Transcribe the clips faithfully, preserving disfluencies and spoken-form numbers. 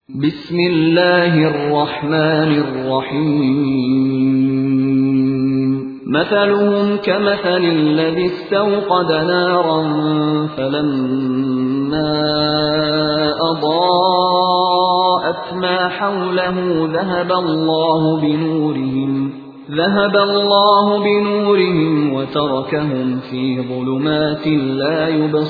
بسم الله الرحمن الرحيم مثلهم كمثل الذي استوقد نارا فلما أضاءت ما حوله ذهب الله بنورهم ذهب الله بنورهم وتركهم في ظلمات لا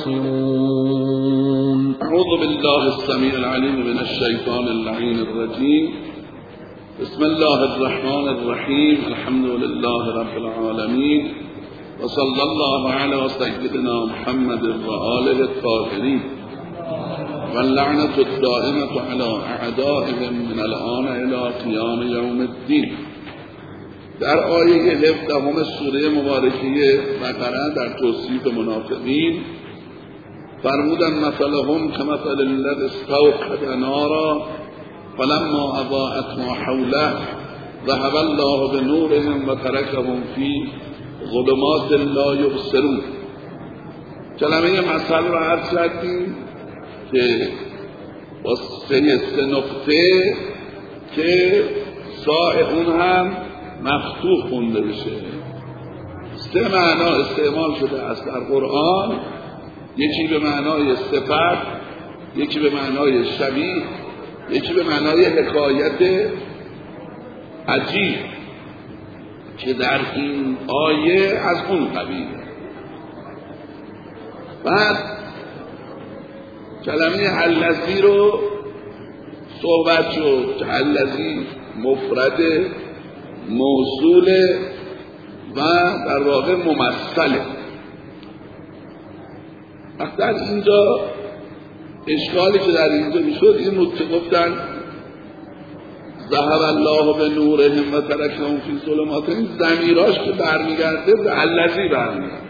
يبصرون. أعوذ بالله السميع العليم من الشيطان اللعين الرجيم. بسم الله الرحمن الرحيم. الحمد لله رب العالمين وصلى الله على سيدنا محمد وآله الطاهرين واللعنة الدائمة على أعدائهم من الآن إلى قيام يوم الدين. در آیه هفدهم سوره مبارکه بقره در توصیف منافقین فرمودن مثلهم كمثل الذي استوقد نارا فلما اضاءت ما حوله ذهب الله بنورهم وتركهم في ظلمات لا يبصرون. کلمه مثل را عرض کردیم که با سه سه نقطه که ساء اون هم مفتوح خونده بشه. سه معنا استعمال شده است در قرآن، یکی به معنای صفت، یکی به معنای شبیه، یکی به معنای حکایت عجیب که در این آیه از اون قبیل. بعد کلمه الذی رو صحبت شد که الذی مفرد موصول و در واقع ممثله. وقتی در اینجا اشکالی که در اینجا میشد این بود که گفتن ذهب الله به نورهم و ترکهم فی ظلمات، این ضمیراش که برمیگرده به الذی برمیگرده.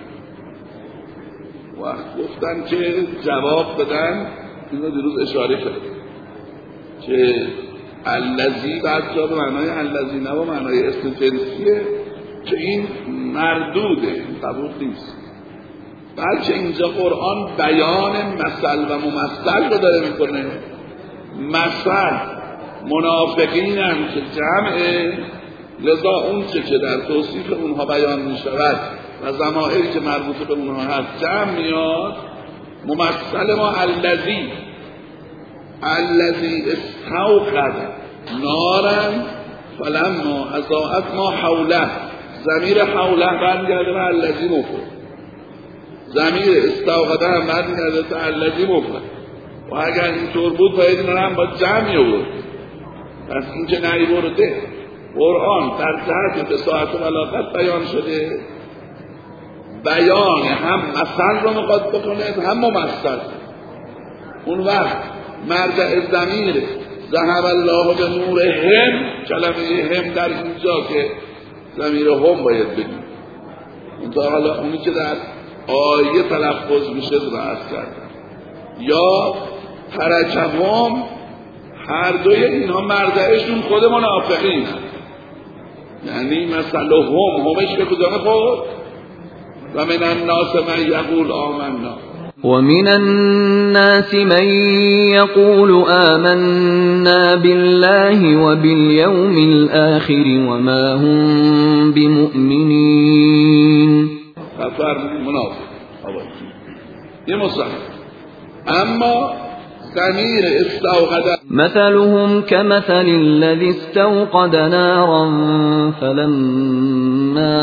وقت گفتن که جواب بدن، اینو دیروز اشاره کرد که الذی بعد جا به معنای الذی نه و معنای اسم جنسیه که این مردوده، این قبول نیست. بلکه اینجا قرآن بیان مثل و ممثل رو داره میکنه. مثل منافقین هم که جمعه، لذا اون چه که در توصیف اونها بیان میشود و ضمائری که مربوط به اونها هست جمع میاد. ممثل ما الذی الذی استوقد نارا فلما اضاءت ما حوله، ضمیر حوله برمیگرده به الذی مفرد، ضمیر استوقده هم برمیگرده به الذی مفرد. و اگر اینطور بود باید اینا هم با جمعی بود. پس این که نیورده قرآن در جهت بساطت و بلاغت بیان شده، بیان هم مثل رو میخواد بکنه هم ممثل. اون وقت مرجع ضمیر ذهب الله به نورهم، کلمه هم در اینجا که ضمیر هم باید بگیم. اونتا حالا اونی که در آیه تلفظ میشه رو عرض کردن. یا ترکهم، هر دوی اینها مرجعشون خود منافقین، یعنی مثلا هم همش به کدام خود و من الناس من یقول آمنا ومن الناس من يقول آمنا بالله وباليوم الآخر وما هم بمؤمنين. کفر منافق یه مصحف. اما ضمیر استوقد مثلهم كمثل الذي استوقد نارا فلما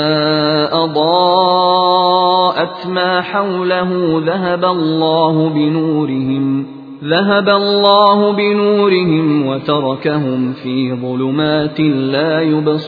أضاءت ما حوله ذهب الله بنورهم ذهب الله بنورهم وتركهم في ظلمات لا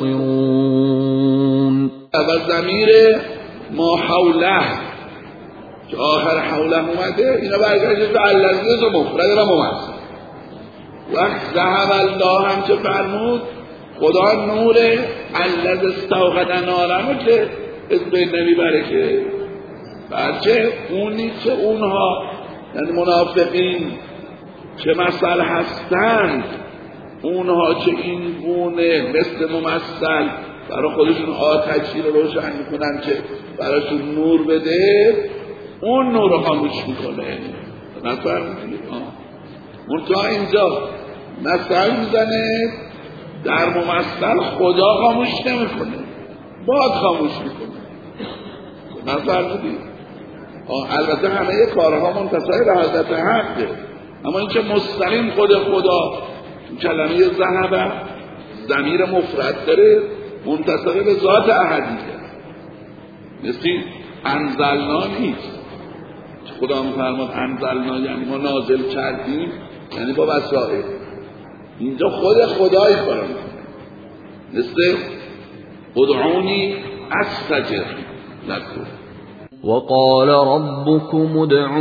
يبصرون. و ضمیر ما حوله که آخر حوله اومده، اینا برگرده به الذی و مفرد و ممثل. وقت ذهب الله هم که فرمود خدا نور الذی استوقد نارا که از بین نمیبره که بچه اونی که اونها یعنی منافقین که مثل هستند، اونها که این گونه مثل ممثل برای خودشون آتشی رو روشن میکنن که براشون نور بده، اون نور رو خاموش میکنه. مثلا منتها اینجا مثل میزنه، در ممثل خدا خاموش نمیکنه، باد خاموش میکنه. مثل بودید البته همه کارها منتصر به حضرت حقه، اما این که مستقیم خود خدا کلمه ذهب ضمیر مفرد داره منتصر به ذات احدیه، مثل انزلنا نیست. خدا میفرماد انزلنا یعنی ما نازل کردیم، یعنی با وسائل. اینجا خود خدای کار میکنه، مثل ادعونی استجب لکم. وقال ربكم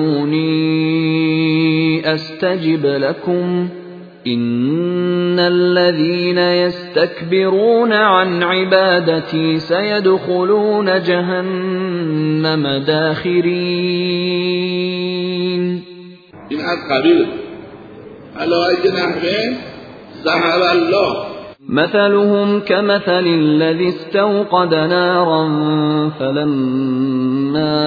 ادعوني استجب لكم ان الذين يستكبرون عن عبادتي سيدخلون جهنم داخرين. این از قبیل علایه نحوه ذهب الله مثلهم كمثل الذي استوقد نارا فلما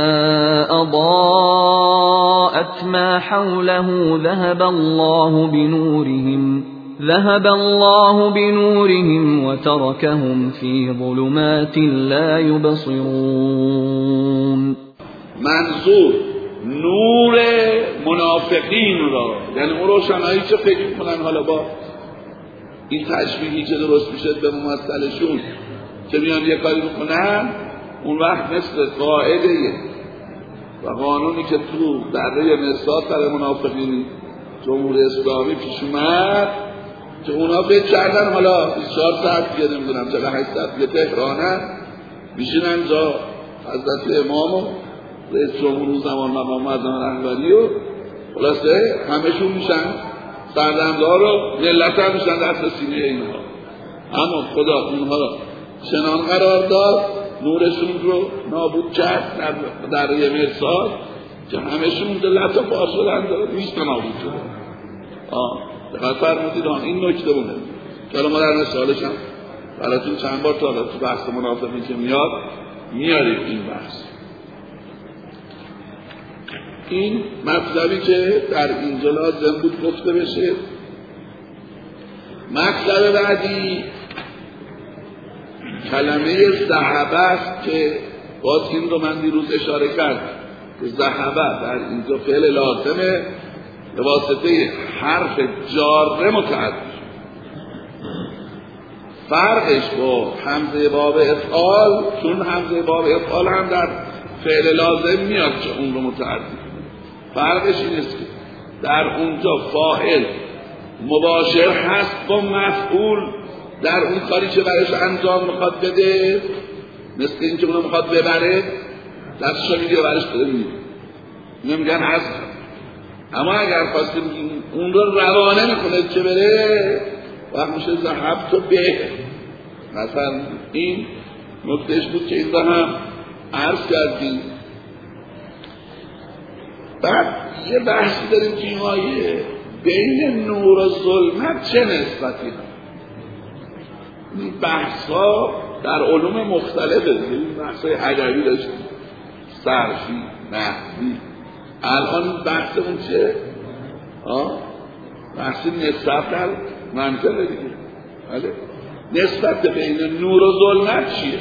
أضاءت ما حوله ذهب الله بنورهم ذهب الله بنورهم وتركهم في ظلمات لا يبصرون. منظور نور منافقین را، یعنی اون روشنایی که فکر کنن حالا با این تشبیهی که درست میشه به ممثلشون که میان یه کاری بکنن، اون وقت مثل قاعده و قانونی که تو دره مرصاد برای منافقین جمهوری اسلامی پیش اومد که اونا بچردن حالا بیست و چهار ساعت دیگه نمیدونم چقدر هشت ساعت دیگه تهرانن میشینن جا حضرت امام و رئیس جمهور زمان مقام معظم رهبری و خلاصه همشون میشن سردمدار و ملت هم میشن دست سینه اینها. اما خدا اونها را چنان قرار داد نورشون رو نابود کرد در یه مرصاد که همشون ذلت و پا شدن داره نیست نابود شده. آه دقیق فرمودید این نکته بونه که الان ما در مثالش هم براتون چند بار تا تو بحث منافقین که میاد میاریم این بحث. این مطلبی که در اینجا لازم بود گفته بشه. مطلب بعدی کلمه ذهبه است که باز این رو من دیروز اشاره کردم که ذهبه در اینجا فعل لازمه به واسطه حرف جاره متعدی. فرقش با همزه باب افعال، چون همزه باب افعال هم در فعل لازم میاد که اون رو متعدی. فرقش این است که در اونجا فاعل مباشر هست با مفعول در اون کاری که برش انجام میخواد بده، مثل این که اونو میخواد ببره دستشو میگه برش بده میگه نمیگن هست. اما اگر خواستیم اون رو روانه میکنه که بره وقت میشه ذهب تو به. مثلا این نکتهش بود که این رو هم عرض کردیم. بعد یه بحثی داریم که این آیه بین نور و ظلمت چه نسبتی هست. این بحث ها در علوم مختلفه، این بحث های ادبی داشتیم، صرفی، نحوی. الان بحث اون چه؟ بحث نسبت در منطقه دیگه. بله؟ نسبت بین نور و ظلمت چیه؟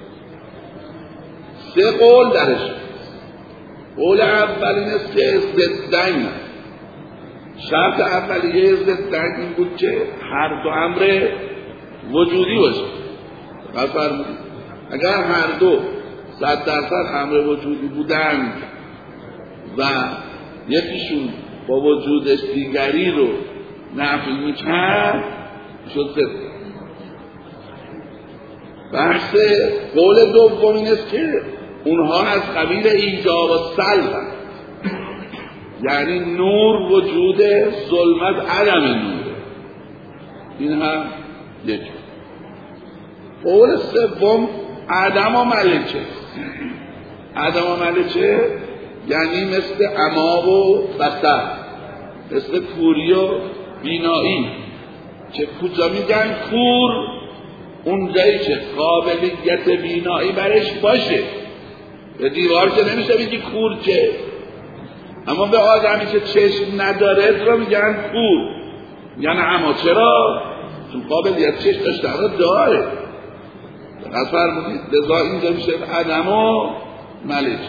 سه قول درش. قول اول این است که ضدن، شرط اولیه ضدن این بود که هر دو امر وجودی باشه. فرمودید اگر هر دو صد درصد امر وجودی بودند و یکیشون با وجودش دیگری رو نفی میکرد شد ضد. بحث قول دوم این است که اونها از قبیل ایجاب و سلب، یعنی نور وجود، ظلمت عدم نوره. این هم یک. قول سوم عدم و ملکه. عدم و ملکه یعنی مثل عما و بصر، مثل کوری و بینایی که کجا میگن کور اونجایی که قابلیت بینایی برش باشه. به دیوار که نمیشه بگی کور که، اما به آدمی که چشم نداره رو میگن کور. یعنی اما چرا؟ چون قابلیت چشم داشته را داره. دقیق فرمودید. لذا اینجا میشه عدم و ملک.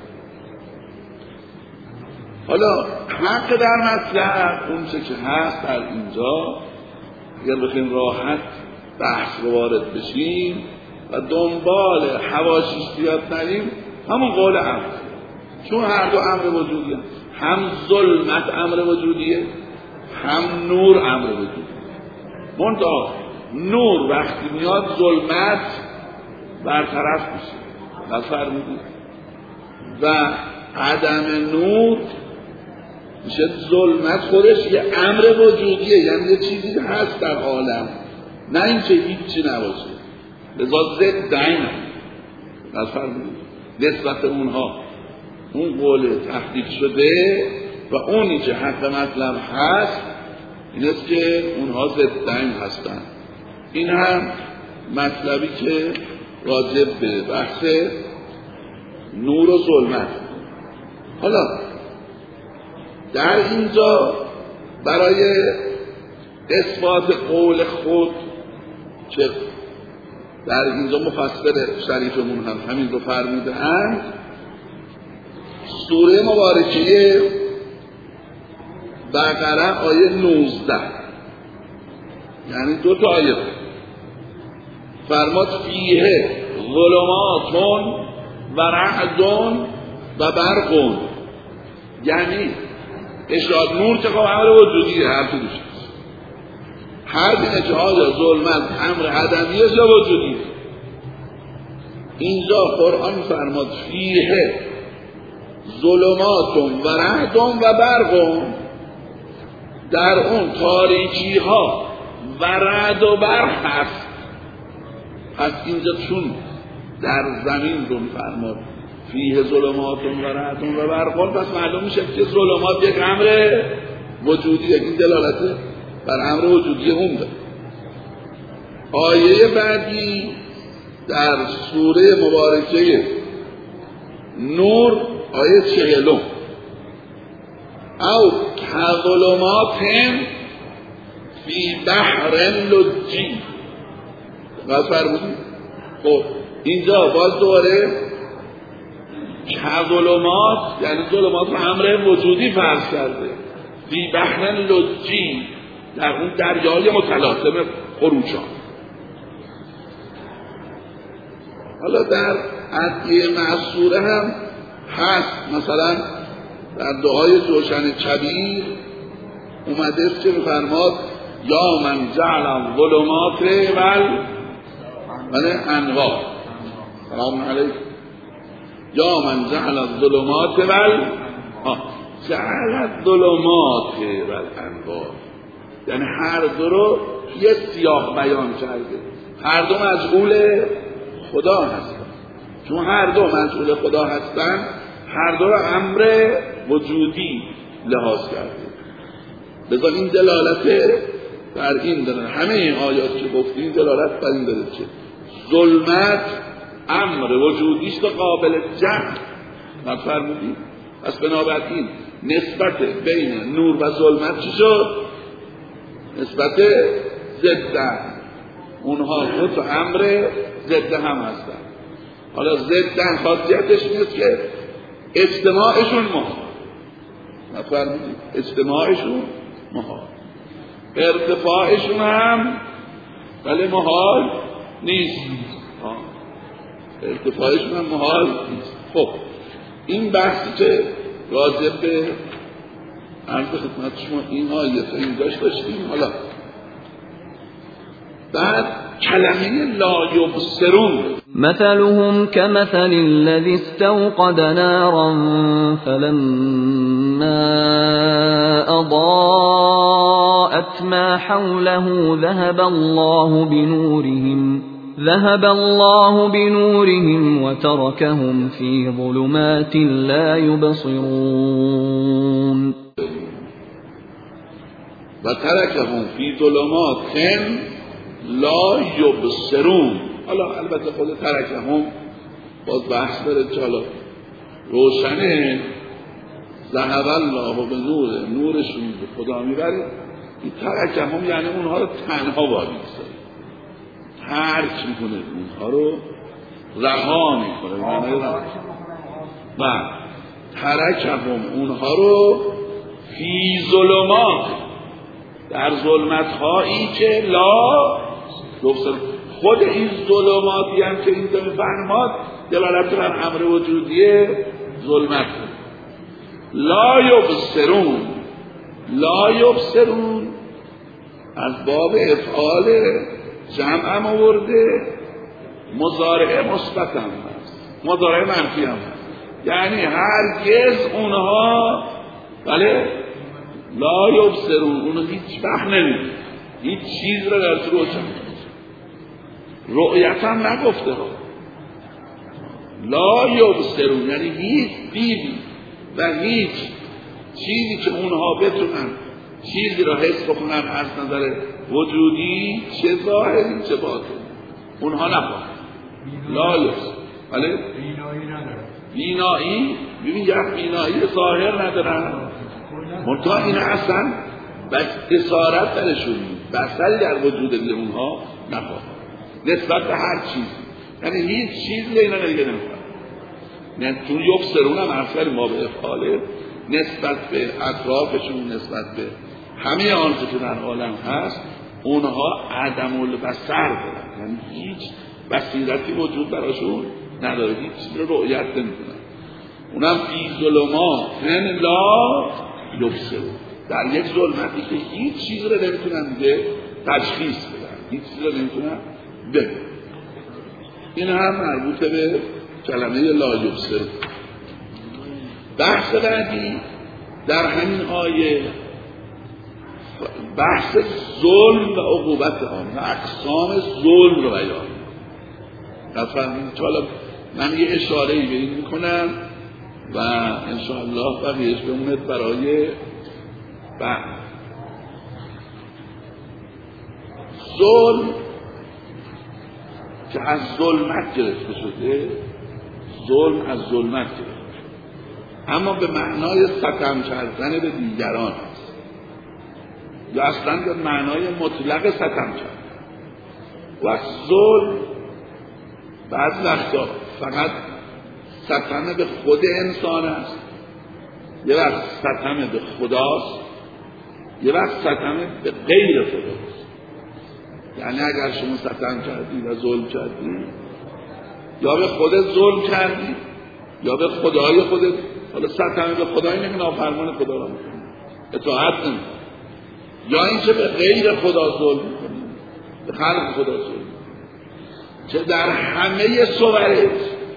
حالا حق در مطلب اون چه که هست در اینجا، اگر بخوایم راحت بحث رو وارد بشیم و دنبال حواشیش زیاد نریم، همون قول امر، چون هر دو امر وجودیه، هم ظلمت امر وجودیه، هم نور امر وجودیه. منتها نور وقتی میاد ظلمت برطرف میشه، نفرمودید، و عدم نور میشه ظلمت خودش یه امر وجودیه، یعنی یه چیزی هست در عالم، نه این که هیچی نباشه. لذا ضد دین نفرمودید نسبت اونها اون قول تحقیق شده و اونی که حق مطلب هست این است که اونها ضد دین هستن. این هم مطلبی که راجع به بحث نور و ظلمت. حالا در اینجا برای اثبات قول خود که در اینجا مفسر شریفمون هم همین رو فرموده اند، سوره مبارکه بقره آیه نوزده، یعنی دو تا آیه فرماد فیه ظلماتون و رعدون و برقون، یعنی اشارت نور که امر وجودیه، هر تو دوشت هر بینه که آیا ظلمت امر عدمیه یا وجودیه. اینجا قرآن فرماد فیه ظلماتون و رعدون و برقون، در اون تاریکی ها و رعد و برق هست. پس اینجا چون در زمین رو فرماد فیه ظلماتون و رعدون و برقون، پس معلوم میشه که ظلمات یک امر وجودیه. این دلالت بر امر وجودی اون ده. آیه بعدی در سوره مبارکه نور آیه چهلم، او کظلمات فی بحر لجی. باز فرمودید خب اینجا باز دوباره کظلمات یعنی ظلمات رو امر وجودی فرض کرده، فی بحر لجی در اون دریای متلاطم خروشان. حالا در ادعیه معصوره هم هست، مثلا در دعای جوشن کبیر اومده است که فرماد یا من جعل الظلمات والانوار، سلام علیکم، یا من جعل الظلمات وال جعل الظلمات والانوار، یعنی هر دو رو یه سیاق بیان کرده، هر دو مجعول خدا هستن. چون هر دو مجعول خدا هستن، هر دو رو امر وجودی لحاظ کرده. لذا این دلالت بر این داره، همه این آیات که گفتیم دلالت بر این داره که ظلمت امر وجودیست و قابل جمع. نفرمودید؟ پس بنابراین نسبت بین نور و ظلمت چی شد؟ نسبت ضد، اونها خود امر ضد هم هستن. حالا ضد خاصیتش نیست که اجتماعشون محال، نفرمودید؟ اجتماعشون محال، ارتفاعشون هم ولی محال نیست، ارتفاعشون هم محال نیست. خب این بحثی که راجع به عرض خدمت شما این آیت اینجاش داشتیم. حالا بعد کلمه لا یبصرون، مثلهم كمثل الذي استوقد نارا فلما أضاءت ما حوله ذهب الله بنورهم ذهب الله بنورهم وتركهم في ظلمات لا يبصرون وتركهم في ظلمات لا یبصرون. حالا البته خود ترکهم باز بحث داره که حالا روشنه، ذهب الله به نور، نورشون به خدا میبره، این ترکهم یعنی اونها رو تنها وای می‌سازه، ترک میکنه، اونها رو رها میکنه. و ترکهم اونها رو فی ظلمات، در ظلمت هایی که لا یبصرون. خود این ظلماتی هم که اینجا میفرماد دلالت بر امر وجودی ظلمت. لا یبصرون، لا یبصرون از باب افعال جمع هم آورده، مضارع مثبت هم هست، مضارع منفی هم هست، یعنی هرگز اونها بله لا یبصرون، اونها هیچ وقت نمیدن، هیچ چیز را در روشن رؤیت هم نگفته ها. لا یبصرون یعنی هیچ دیدی و هیچ چیزی که اونها بتونن چیزی را حس بکنن از نظر وجودی، چه ظاهری چه باطنی، اونها نخواهند. لا یبصرون بله بینایی ندارن، بینایی ببین یک بینایی ظاهر ندارن، منتها این اصلا بس اسارت درشون بسری در وجود اونها نخواهند نسبت به هر چیز، یعنی هیچ چیز اینا نگه نمیکنن. یعنی چون یبصرون هم اصلا ما به افعاله نسبت به اطرافشون، نسبت به همه آنچه که در عالم هست، اونها عدم البصر دارن، یعنی هیچ بصیرتی وجود براشون نداره، هیچ چیز رو رؤیت نمیکنن. اونم فی ظلمات لا یبصرون، در یک ظلمتی که هیچ چیز رو نمیتونن دیگه تشخیص بدن، هیچ چیز رو نمیتونن ببینن. این هم مربوط به کلمه لا یبصرون. بحث بعدی در همین آیه بحث ظلم و عقوبت آن و اقسام ظلم رو بیان. نفهمید؟ حالا من یه اشاره‌ای به این میکنم و انشاءالله بقیه‌اش بموند برای بعد. ظلم که از ظلمت گرفته شده، ظلم از ظلمت گرفته شده، اما به معنای ستم کردن به دیگران است یا اصلا به معنای مطلق ستم کردن. و ظلم بعض وقتا فقط ستم به خود انسان است، یه وقت ستم به خداست، یه وقت ستم به غیر خداست. یعنی اگر شما ستم کردی و ظلم کردی، یا به خودت ظلم کردی یا به خدای خودت، حالا ستم به خدای اینه که نافرمان خدا را میکنی، اطاعت نمیکنی، یا اینکه به غیر خدا ظلم میکنی، به خلق خدا ظلم میکنی، که در همه صورت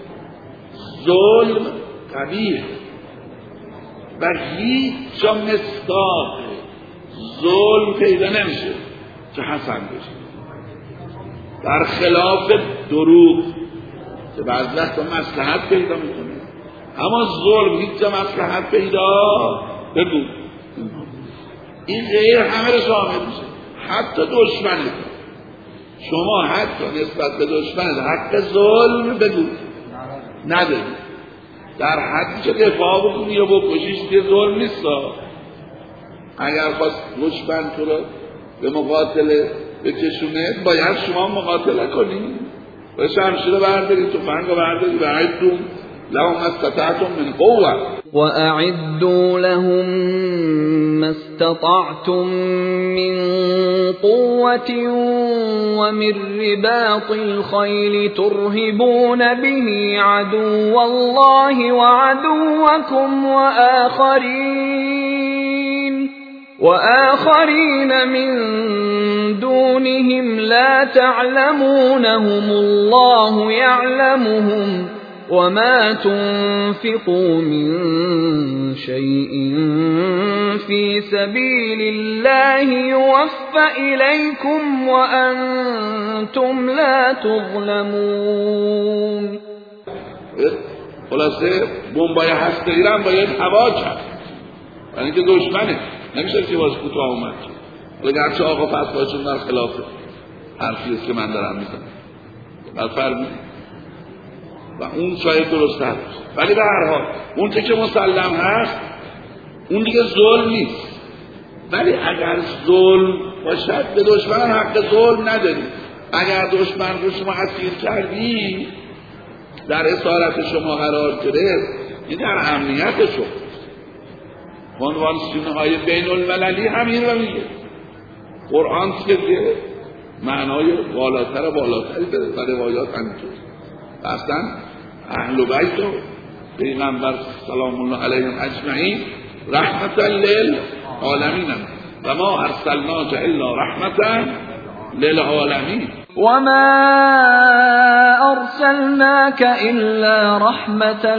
ظلم قبیح و هیچ جا مصداق ظلم پیدا نمیشه که حسن بشه، در خلاف دروغ که بعض وقتا مصلحت پیدا میکنه، اما ظلم هیچ جا مصلحت پیدا بگو. این غیر همه رو شامل میشه، حتی دشمنت. شما حتی نسبت به دشمنت حق ظلم بگو نداری، در حدی که دفاع بکنی یا بکشیش که ظلم نیست. اگر خواست دشمن تو رو به مقاتله بکشونه، باید شما مقاتله کنی، باید شمشیر رو برداری، تفنگ رو برداری و اعدوا لهم ما استطعتم من قوة وأعدوا لهم ما استطعتم من قوة ومن رباط الخيل ترهبون به عدو الله وعدوكم وآخرين وآخرين من دونهم لا تعلمونهم الله يعلمهم وما تنفقوا من شيء في سبيل الله يوفى إليكم وأنتم لا تظلمون. خلاصه بمبای هسته‌ای را هم باید هوا کرد، یعنی که دشمنه نمیشه که باز کوتاه اومد. ولی گرچه آقا فتواشون در خلاف حرفی است که من دارم میزنم بل فرمید و اون شاید درست هست، ولی به هر حال اون که مسلم هست اون دیگه ظلم نیست، ولی اگر ظلم باشد به دشمن حق ظلم نداری. اگر دشمن رو شما اسیر کردی در اسارت شما قرار گرفت، این در امنیت شما. کنوانسیون های بین المللی همین رو میگه. قرآن که معنای بالاتر و بالاتری داره و روایات همینطور. اصلا اهل بیت و پیغمبر سلام الله علیهم اجمعین رحمتا للعالمین و ما ارسلناک الا رحمتا للعالمین و ما ارسلناک الا رحمتا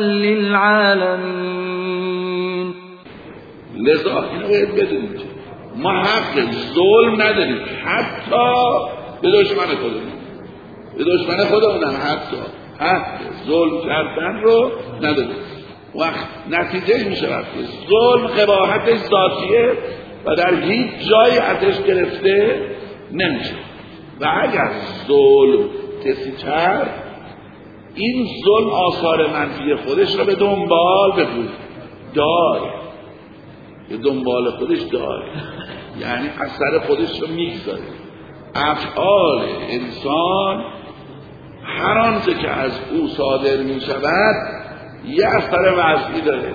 للعالمین. لذا اینو باید بدونید ما حق ظلم نداریم، حتی به دشمن خودمون، به دشمن خودمون هم حتی حق ظلم کردن رو نداریم. وقت نتیجه میشه وقتی ظلم قباحتش ذاتیه و در هیچ جایی ازش گرفته نمیشه. و اگر ظلم کسی کرد، این ظلم آثار منفی خودش رو به دنبال ببود داره، به دنبال خودش داره، یعنی اثر خودش رو میگذاره. افعال انسان هر آنچه که از او صادر می شود یه اثر وضعی داره،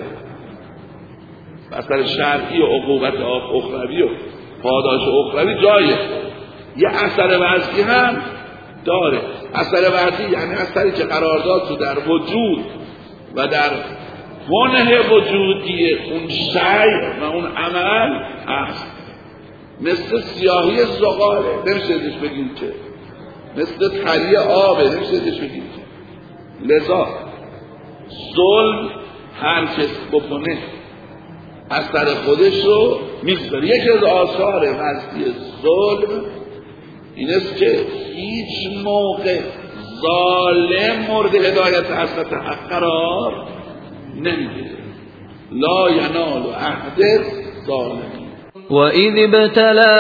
اثر شرعی و عقوبت اخروی و پاداش اخروی جایه، یه اثر وضعی هم داره. اثر وضعی یعنی اثری که قرارداد رو در وجود و در کنه وجودی اون شیء و اون عمل هست. مثل سیاهی زغاله نمیشه ازش بگیم که، مثل تری آبه نمیشه ازش بگیم که. لذا ظلم هر کس بکنه اثر خودش رو میگذاره. یکی از آثار وضعی ظلم این است که هیچ موقع ظالم مورد هدایت حضرت حق قرار نمیگیره. لا ینال عهد ظالمین. وَإِذِ ابْتَلَى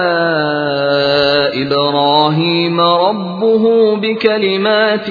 إِبْرَاهِيمَ رَبُّهُ بِكَلِمَاتٍ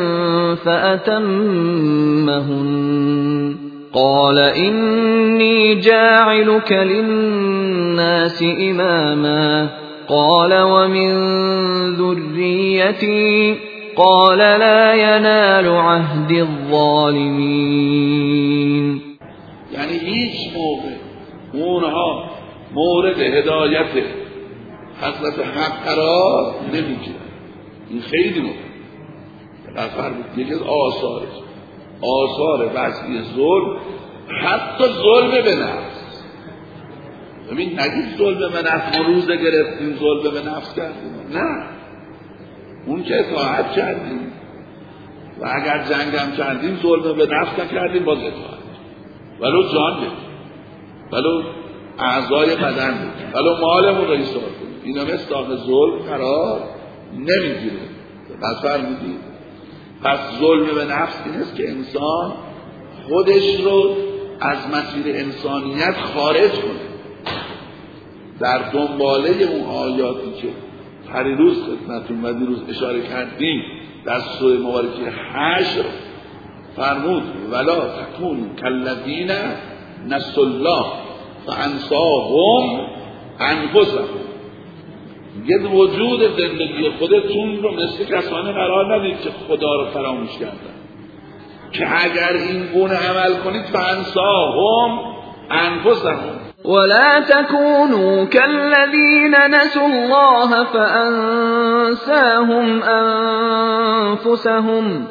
فَأَتَمَّهُنَّ قَالَ إِنِّي جَاعِلُكَ لِلنَّاسِ إِمَامًا قَالَ وَمِنْ ذُرِّيَّتِي قَالَ لَا يَنَالُ عَهْدِ الظَّالِمِينَ. یعنی هیچ موقع اونها مورد هدایت حضرت حق قرار نمیگیره. این خیلی مهم. قفر بود یکی از آثارش، آثار وضعی ظلم، حتی ظلم به نفس. ببین نگید ظلم به نفس ما روزه گرفتیم ظلم به نفس کردیم، نه، اون که اطاعت کردیم و اگر جنگم کردیم ظلم به نفس نکردیم، باز اطاعت، ولو جان بدیم، ولو اعضای بدن بدیم، ولو مالمون رو ایثار کنیم، اینا مصداق ظلم قرار نمیگیره. پس فرمودید پس ظلم به نفس این است که انسان خودش رو از مسیر انسانیت خارج کنه. در دنباله اون آیاتی که پریروز خدمتتون و دیروز اشاره کردیم در سوره مبارکه حشر فرمود ولا تکونوا کالذین نسوا الله فانساهم انفسهم. یه وجود زندگی خودتون رو مثل کسانی قرار ندید که خدا رو فراموش کردن، که اگر این گونه عمل کنید فانساهم انفسهم. ولا تكونوا كالذين نسوا الله فأنساهم أنفسهم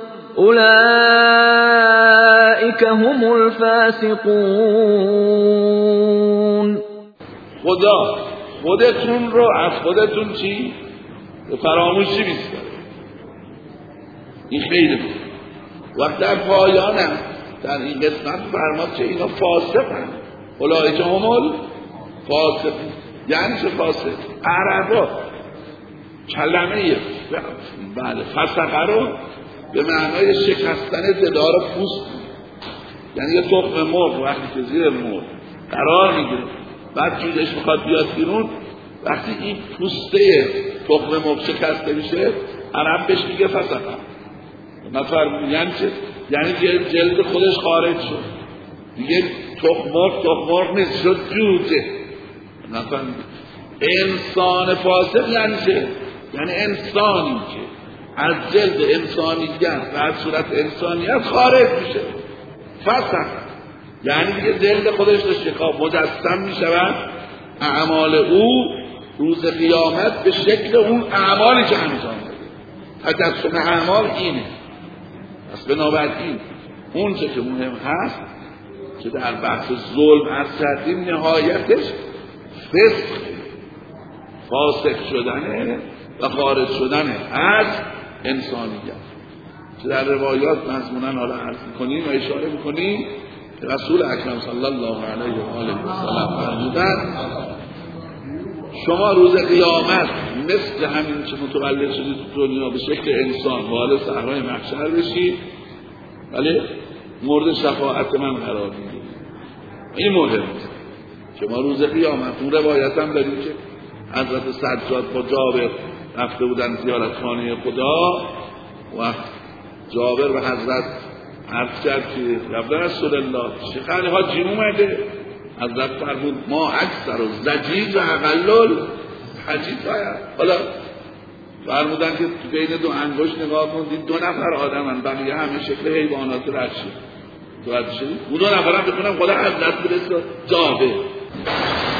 أولئك هم الفاسقون. خدا خودتون رو از خودتون چی؟ فراموشی بیستاره. این خیلی بود. وقت در پایانم در این قسمت فرماد که اینا فاسقن. اولئک هم الفاسقون. یعنی چه فاسق؟ عربا کلمه بله فسقه رو به معنای شکستن جدار پوست، یعنی یه تخم مرغ وقتی که زیر مرغ قرار میگیره بعد جودش میخواد بیاد بیرون، وقتی این پوسته تخم مرغ شکسته میشه عرب بهش میگه فسقه. نفر یعنی چه؟ یعنی جلد خودش خارج شد دیگه، تخم مرغ تخم مرغ نیست، شد جوجه. نفهم انسان فاسق یعنی چه؟ یعنی انسانی که از جلد انسانیت و از صورت انسانیت خارج میشه. فسق یعنی دیگه جلد خودش رو شکاف مجسم میشود اعمال او روز قیامت به شکل اون اعمالی که انجام داده. تجسم اعمال اینه. پس بنابراین اون چه که مهم هست که در بحث ظلم عرض کردیم نهایتش فسق، فاسق شدنه و خارج شدنه از انسانیت، که در روایات مضمونا حالا عرض میکنیم و اشاره میکنیم که رسول اکرم صلی الله علیه و آله و سلم فرمودند شما روز قیامت مثل همین که متولد شدید تو دنیا به شکل انسان وارد صحرای محشر بشید ولی مورد شفاعت من قرار میگیرید. این مهم که ما روز قیامت اون روایت هم داریم که حضرت سجاد با جابر رفته بودن زیارت خانه خدا و جابر و حضرت عرض کرد که رب رسول الله شیخانی ها جیم اومده. حضرت فرمود ما اکثر و زجیج و اقلل حجیج باید. حالا فرمودن که بین دو انگشت نگاه کندید دو نفر آدم هن بقیه همه شکل حیوانات رشید. تو حد شدید اون دو نفر هم بکنم خدا حضرت برسد جابر